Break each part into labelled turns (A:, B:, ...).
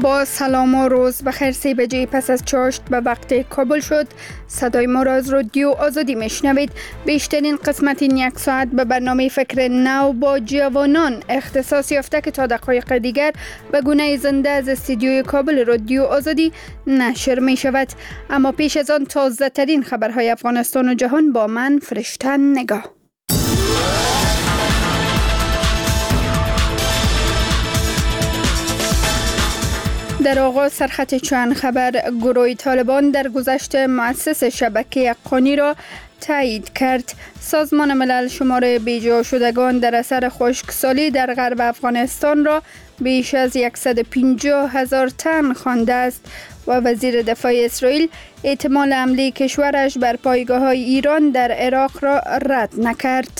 A: با سلام و روز بخیر. 3 بجه پس از چاشت به وقت کابل شد. صدای ما را از رادیو آزادی میشنوید. بیشترین قسمت این یک ساعت به برنامه فکر نو با جوانان اختصاص یافته که تا دقایق دیگر به گونه زنده از استودیوی کابل رادیو آزادی نشر می شود. اما پیش از آن تازه ترین خبرهای افغانستان و جهان با من فرشته نگاه. در آغاز سرخط چند خبر. گروه طالبان در گذشت مؤسس شبکه حقانی را تایید کرد. سازمان ملل شمار بیجا شدگان در اثر خشکسالی در غرب افغانستان را بیش از 150,000 تن خوانده است و وزیر دفاع اسرائیل احتمال حمله کشورش بر پایگاه‌های ایران در عراق را رد نکرد.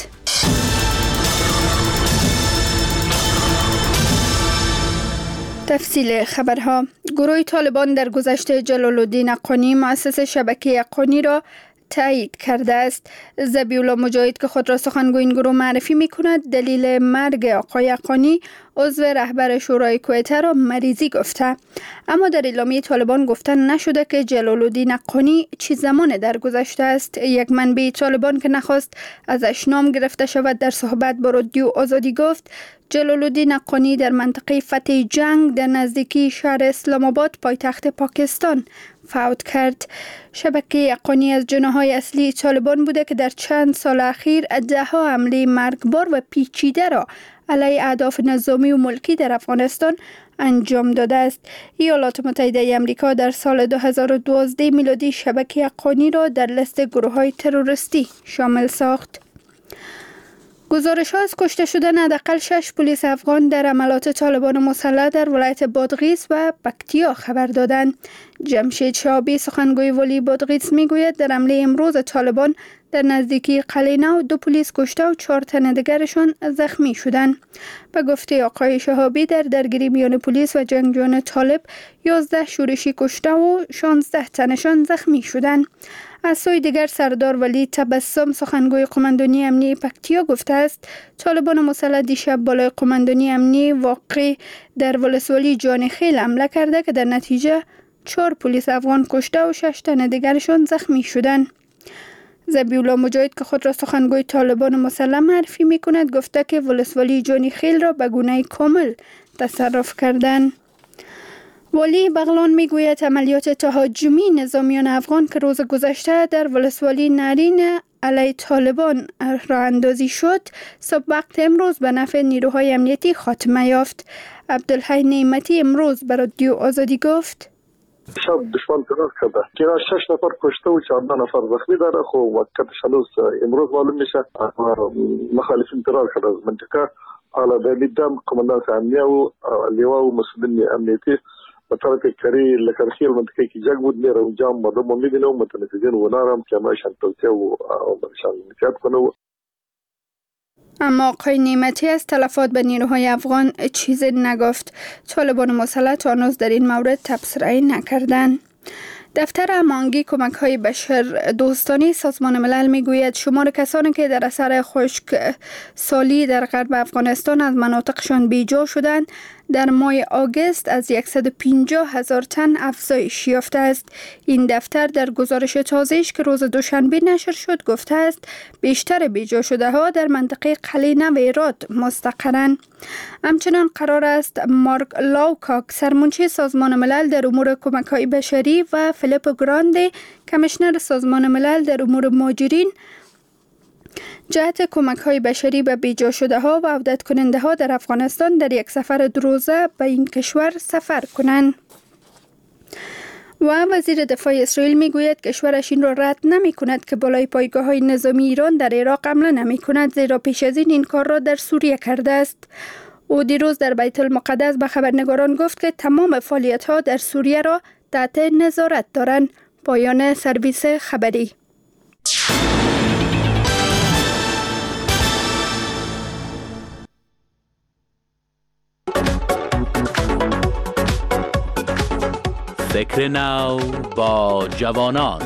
A: تفصیل خبرها. گروه طالبان در گذشته جلال الدین حقانی مؤسس شبکه حقانی را تایید کرده است. ذبیح الله مجاهد که خود را سخنگوی این گروه معرفی می کند دلیل مرگ آقای حقانی عضو رهبر شورای کویته را مریضی گفته. اما در اعلامیه طالبان گفته نشده که جلال الدین حقانی چه زمان درگذشته است. یک منبع طالبان که نخواست ازش نام گرفته شود در صحبت با رادیو آزادی گفت جلال الدین حقانی در منطقه فتح جنگ در نزدیکی شهر اسلام آباد پایتخت پاکستان فوت کرد. شبکه حقانی از جناح‌های اصلی طالبان بوده که در چند سال اخیر ده‌ها حمله مرگبار و پیچیده را علیه اهداف نظامی و ملکی در افغانستان انجام داده است. ایالات متحده آمریکا در سال 2012 میلادی شبکه حقانی را در لیست گروه‌های تروریستی شامل ساخت. گزارش‌ها از کشته شدن حداقل 6 پلیس افغان در حملات طالبان مسلح در ولایت بادغیس و پکتیا خبر دادند. جمشید شهابی سخنگوی والی بادغیس میگوید در حمله امروز طالبان در نزدیکی قلعه نو 2 پلیس کشته و 4 تن دیگرشان زخمی شدند. به گفته آقای شهابی در درگیری میان پلیس و جنگجویان طالب 11 شورشی کشته و 16 تنشان زخمی شدند. از سوی دیگر سردار ولی تبسم سخنگوی قماندانی امنی پکتیا گفته است طالبان مسلح دیشب بالای قماندانی امنی واقع در ولسوالی جانخیل حمله کرده که در نتیجه 4 پلیس افغان کشته و 6 تن دیگرشان زخمی شدند. ذبیح الله مجاهد که خود را سخنگوی طالبان مسلح معرفی می کند گفته که ولسوالی جانخیل را به گونه کامل تصرف کردند. والی بغلان میگوید عملیات تهاجمی نظامیان افغان که روز گذشته در ولسوالی نارین علیه طالبان راه اندازی شد صبح وقت امروز به نفع نیروهای امنیتی خاتمه یافت. عبدالحی نعمتی امروز به رادیو آزادی گفت
B: شب دشمن ترور کرده که 6 نفر کشته و 14 نفر زخمی داره. خب وقتش هنوز امروز معلوم میشه مخالفین ترور کرده از منطقه. حالا در دیدم قماندان امنیه و لیوا و مسئولین امنیتی به طرف کری لکرخیل منطقه که جنگ بود میره اونجا مردم میبینه و متنفذین و نارم که همایشان توصیه و برشان نکات کنه.
A: اما آقای نعمتی از تلفات به نیروهای افغان چیزی نگفت. طالبان مسلح تا هنوز در این مورد تبصره نکردند. دفتر هماهنگی کمک‌های بشر دوستانه سازمان ملل میگوید شمار کسانی که در اثر خشکسالی در غرب افغانستان از مناطقشان بیجا شدند در ماه آگوست از 150,000 تن افزایش یافته است. این دفتر در گزارش تازه‌اش که روز دوشنبه نشر شد گفته است بیشتر بیجا شده ها در منطقه قلعه نو هرات مستقرند. همچنان قرار است مارک لاوکاک سرمنشی سازمان ملل در امور کمک‌های بشری و فیلیپ گراندی کمیشنر سازمان ملل در امور مهاجرین جهت کمک‌های بشری به بیجا شده ها و عودت کننده ها در افغانستان در یک سفر 2 روزه به این کشور سفر کنند. و وزیر دفاع اسرائیل میگوید کشورش این را رد نمی کند که بالای پایگاه‌های نظامی ایران در عراق حمله نمی کند زیرا پیش از این کار را در سوریه کرده است. او دیروز در بیت المقدس به خبرنگاران گفت که تمام فعالیت‌ها در سوریه را تحت نظارت دارند. پایان سرویس خبری.
C: فکر نو با جوانان.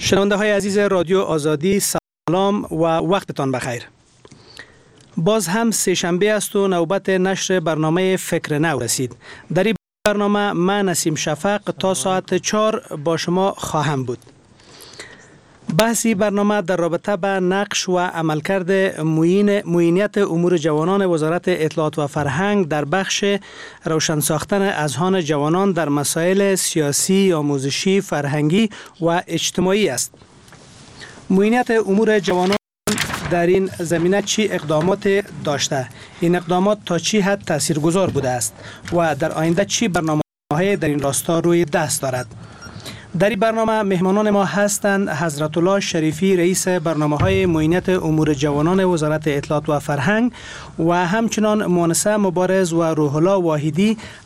D: شنونده های عزیز رادیو آزادی، سلام و وقتتان بخیر. باز هم سه‌شنبه است و نوبت نشر برنامه فکر نو رسید. در این برنامه من نسیم شفق تا ساعت 4 با شما خواهم بود. بحثی برنامه در رابطه به نقش و عملکرد معینیت امور جوانان وزارت اطلاعات و فرهنگ در بخش روشن ساختن اذهان جوانان در مسائل سیاسی، آموزشی، فرهنگی و اجتماعی است. معینیت امور جوانان در این زمینه چی اقدامات داشته؟ این اقدامات تا چی حد تاثیرگذار بوده است و در آینده چی برنامه‌های در این راستا روی دست دارد؟ در این برنامه مهمانان ما هستند حضرت الله شریفی، رئیس برنامه‌های معینیت امور جوانان وزارت اطلاعات و فرهنگ و همچنان مؤنسه مبارز و روح الله واحدی،